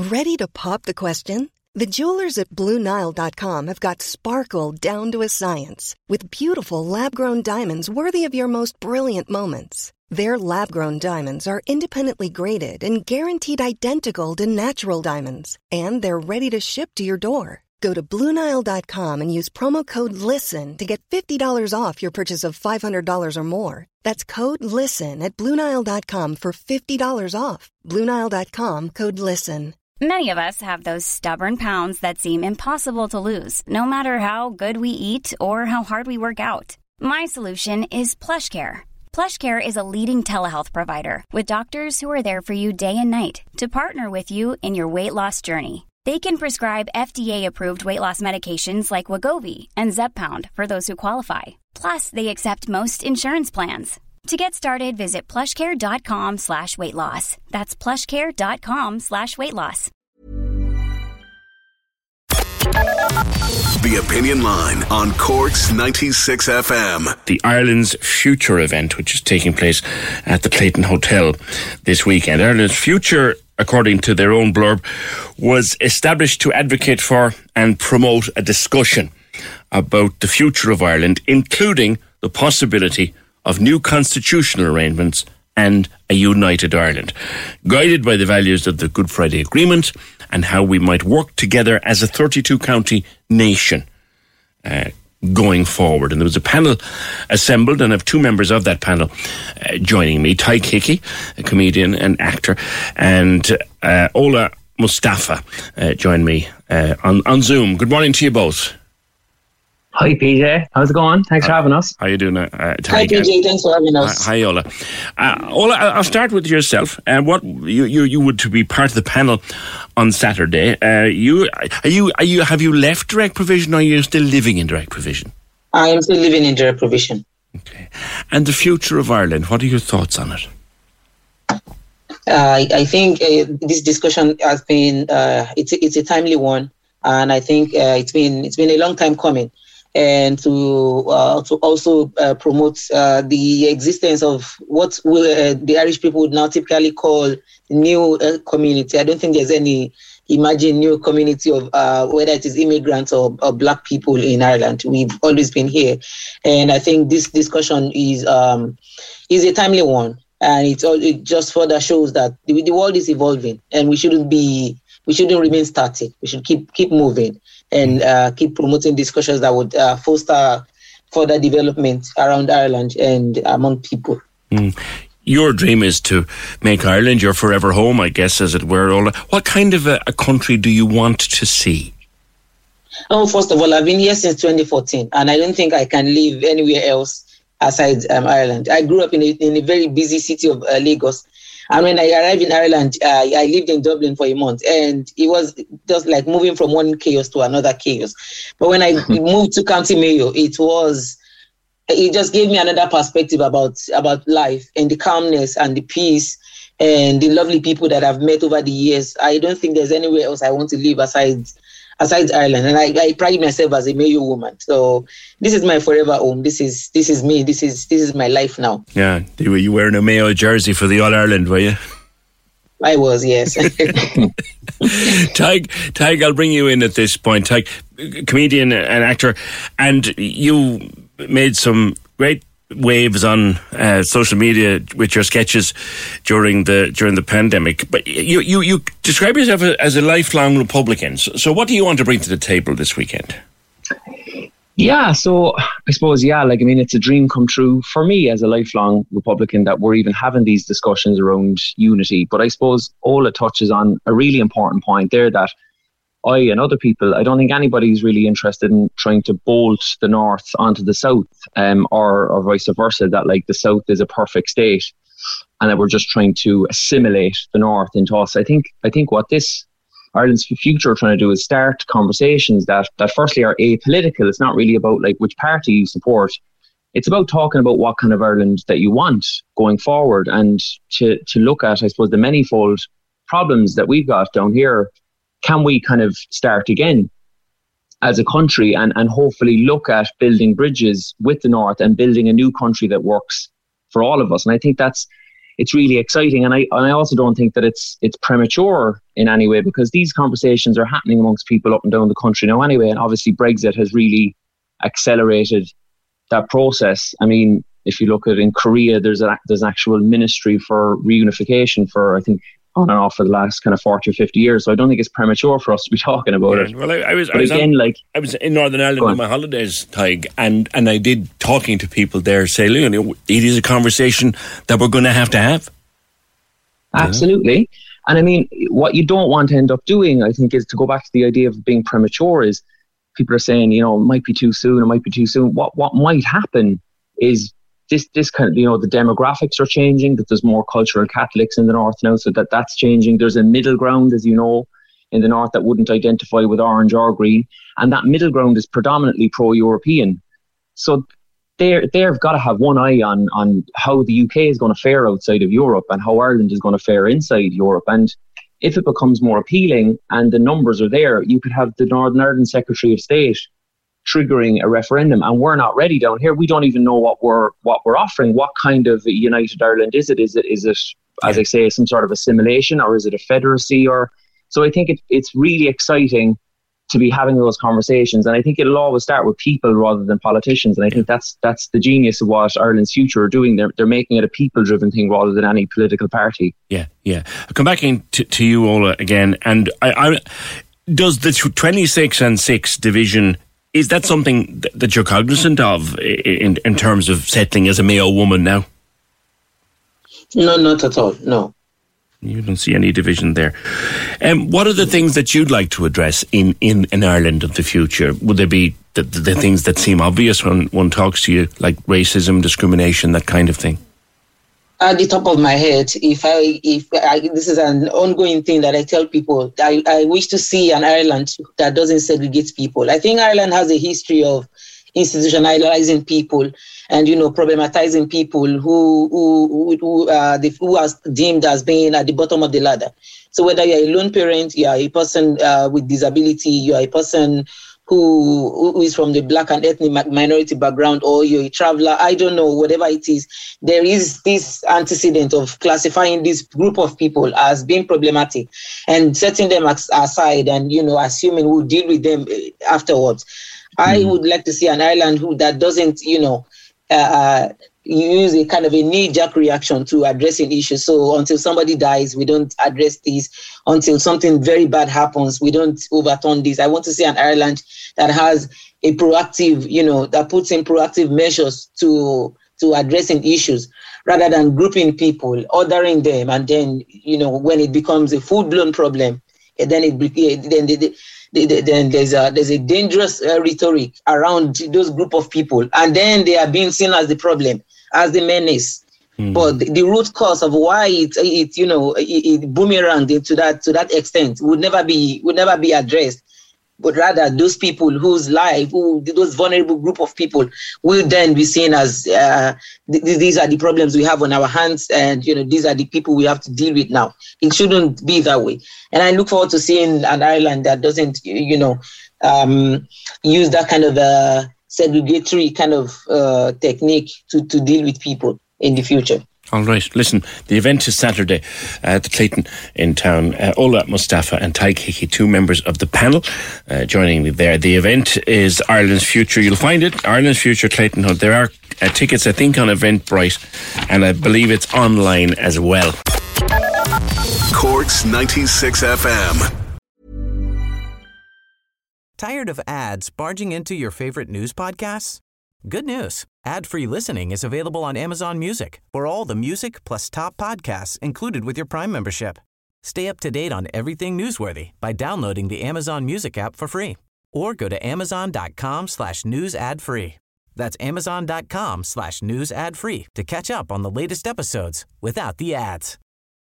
Ready to pop the question? The jewelers at BlueNile.com have got sparkle down to a science with beautiful lab-grown diamonds worthy of your most brilliant moments. Their lab-grown diamonds are independently graded and guaranteed identical to natural diamonds, and they're ready to ship to your door. Go to BlueNile.com and use promo code LISTEN to get $50 off your purchase of $500 or more. That's code LISTEN at BlueNile.com for $50 off. BlueNile.com, code LISTEN. Many of us have those stubborn pounds that seem impossible to lose, no matter how good we eat or how hard we work out. My solution is PlushCare. PlushCare is a leading telehealth provider with doctors who are there for you day and night to partner with you in your weight loss journey. They can prescribe FDA-approved weight loss medications like Wegovy and Zepbound for those who qualify. Plus, they accept most insurance plans. To get started, visit plushcare.com/weightloss. That's plushcare.com/weightloss. The Opinion Line on Cork's 96 FM. The Ireland's Future event, which is taking place at the Clayton Hotel this weekend. Ireland's Future, according to their own blurb, was established to advocate for and promote a discussion about the future of Ireland, including the possibility of new constitutional arrangements and a united Ireland, guided by the values of the Good Friday Agreement and how we might work together as a 32-county nation going forward. And there was a panel assembled, and I have two members of that panel joining me. Tadhg Hickey, a comedian and actor, and Ola Mustafa joined me on Zoom. Good morning to you both. Hi PJ, how's it going? Thanks for having us. How are you doing? Hi PJ, thanks for having us. Hi Ola. Ola, I'll start with yourself. What you would to be part of the panel on Saturday? Have you left direct provision, or are you still living in direct provision? I am still living in direct provision. Okay. And the future of Ireland, what are your thoughts on it? I think this discussion has been it's a timely one, and I think it's been a long time coming. And to also promote the existence of what the Irish people would now typically call new community. I don't think there's any imagined new community of whether it is immigrants or black people in Ireland. We've always been here, and I think this discussion is a timely one, and it just further shows that the world is evolving, and we shouldn't remain static. We should keep moving and keep promoting discussions that would foster further development around Ireland and among people. Your dream is to make Ireland your forever home, I guess, as it were. Ola. What kind of a country do you want to see? Oh, first of all, I've been here since 2014, and I don't think I can live anywhere else aside Ireland. I grew up in a very busy city of Lagos. And when I arrived in Ireland, I lived in Dublin for a month, and it was just like moving from one chaos to another chaos. But when I moved to County Mayo, it just gave me another perspective about life and the calmness and the peace and the lovely people that I've met over the years. I don't think there's anywhere else I want to live aside Ireland, and I pride myself as a Mayo woman. So this is my forever home. This is me. This is my life now. Yeah, were you wearing a Mayo jersey for the All Ireland? Were you? I was, yes. Tadhg, I'll bring you in at this point. Tadhg, comedian and actor, and you made some great waves on social media with your sketches during the pandemic. But you describe yourself as a lifelong Republican. So what do you want to bring to the table this weekend? Yeah, so I suppose, it's a dream come true for me as a lifelong Republican that we're even having these discussions around unity. But I suppose Ola touches on a really important point there, that I and other people, I don't think anybody's really interested in trying to bolt the North onto the South, or vice versa, that like the South is a perfect state and that we're just trying to assimilate the North into us. I think what this Ireland's Future are trying to do is start conversations that firstly are apolitical. It's not really about like which party you support. It's about talking about what kind of Ireland that you want going forward, and to look at, I suppose, the manifold problems that we've got down here. Can we kind of start again as a country and hopefully look at building bridges with the North and building a new country that works for all of us? And I think that's it's really exciting. And I also don't think that it's premature in any way, because these conversations are happening amongst people up and down the country now anyway. And obviously Brexit has really accelerated that process. I mean, if you look at in Korea, there's an actual ministry for reunification for, I think, on and off for the last kind of 40 or 50 years. So I don't think it's premature for us to be talking about it. Well, I was in Northern Ireland on my holidays, Tig, and I did talking to people there say, you know, it is a conversation that we're going to have. Absolutely. And I mean, what you don't want to end up doing, I think, is to go back to the idea of being premature. Is people are saying, you know, it might be too soon. What might happen is this kind of, you know, the demographics are changing, that there's more cultural Catholics in the north now, so that's changing. There's a middle ground, as you know, in the north that wouldn't identify with orange or green, and that middle ground is predominantly pro-European. So they've got to have one eye on how the UK is going to fare outside of Europe and how Ireland is going to fare inside Europe. And if it becomes more appealing and the numbers are there, you could have the Northern Ireland Secretary of State triggering a referendum, and we're not ready down here. We don't even know what we're offering. What kind of United Ireland is it? Is it, as I say, some sort of assimilation, or is it a federacy? Or so I think it's really exciting to be having those conversations, and I think it'll always start with people rather than politicians. And I think that's the genius of what Ireland's Future are doing. They're making it a people-driven thing rather than any political party. Yeah. I'll come back to you, Ola, again. And I does the 26 and 6 division, is that something that you're cognizant of in terms of settling as a Mayo woman now? No, not at all, no. You don't see any division there. What are the things that you'd like to address in Ireland of the future? Would there be the things that seem obvious when one talks to you, like racism, discrimination, that kind of thing? At the top of my head, if this is an ongoing thing that I tell people, I wish to see an Ireland that doesn't segregate people. I think Ireland has a history of institutionalizing people and, you know, problematizing people who are deemed as being at the bottom of the ladder. So whether you're a lone parent, you are a person with disability, you are a person who is from the black and ethnic minority background, or you're a traveler, I don't know, whatever it is, there is this antecedent of classifying this group of people as being problematic and setting them aside and, you know, assuming we'll deal with them afterwards. I would like to see an Ireland that doesn't, you know, use a kind of a knee-jerk reaction to addressing issues. So until somebody dies, we don't address this. Until something very bad happens, we don't overturn this. I want to see an Ireland that has a proactive, you know, that puts in proactive measures to addressing issues rather than grouping people, ordering them, and then, you know, when it becomes a full-blown problem, then there's a dangerous rhetoric around those group of people, and then they are being seen as the problem, as the menace. But the root cause of why it boomeranged to that extent would never be addressed. But rather, those people whose life, those vulnerable group of people, will then be seen as these are the problems we have on our hands, and, you know, these are the people we have to deal with now. It shouldn't be that way. And I look forward to seeing an Ireland that doesn't, you know, use that kind of segregatory kind of technique to deal with people in the future. All right. Listen, the event is Saturday at the Clayton in town. Ola Mustafa and Tig Hickey, two members of the panel, joining me there. The event is Ireland's Future. You'll find it, Ireland's Future, Clayton Hood. There are tickets, I think, on Eventbrite, and I believe it's online as well. Cork's 96 FM. Tired of ads barging into your favorite news podcasts? Good news. Ad-free listening is available on Amazon Music for all the music plus top podcasts included with your Prime membership. Stay up to date on everything newsworthy by downloading the Amazon Music app for free, or go to amazon.com/news ad free. That's amazon.com/news ad free to catch up on the latest episodes without the ads.